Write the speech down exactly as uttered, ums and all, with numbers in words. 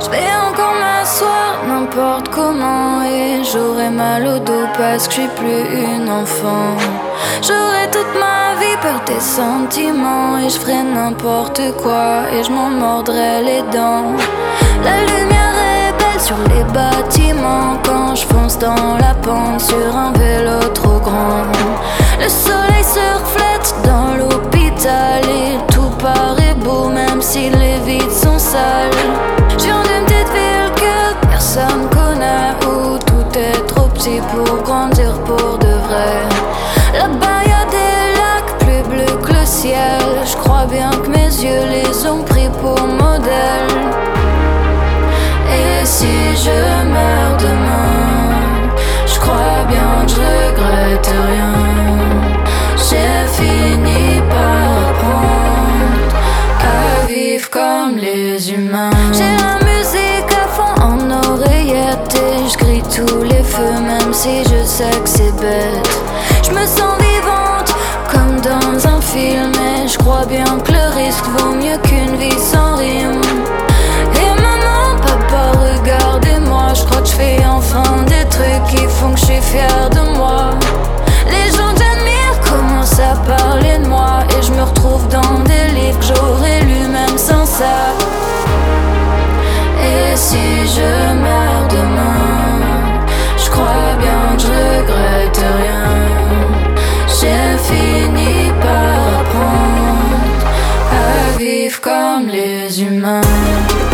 Je vais encore m'asseoir n'importe comment et j'aurai mal au dos parce que je suis plus une enfant. J'aurai toute ma vie peur des sentiments et je ferai n'importe quoi et je m'en mordrai les dents. La lumière est belle sur les bâtiments quand je fonce dans la pente sur un vélo trop grand. Le soleil se reflète dans l'hôpital et tout paraît beau même si les vides sont sales. Je viens d'une petite ville que personne connaît où tout est trop petit pour grandir pour de vrai. Là-bas y'a des lacs plus bleus que le ciel. Je crois bien que mes yeux les ont pris pour modèle. Et si je meurs demain, je crois bien que je regrette rien. J'ai fini par apprendre à vivre comme les humains. J'ai la musique à fond en oreillette et je crie tous les feux même si je sais que c'est bête. Je me sens vivante comme dans un film et je crois bien que le risque vaut mieux qu'une vie sans rime. Et maman, papa, regardez-moi, je crois que je fais enfin des trucs qui font que je suis fière de moi. Les gens que j'admire commencent à parler de moi et je me retrouve dans des livres que j'aurais lus même sans ça. Et si je meurs demain, je crois bien que je regrette rien. J'ai fini par apprendre à vivre comme les humains.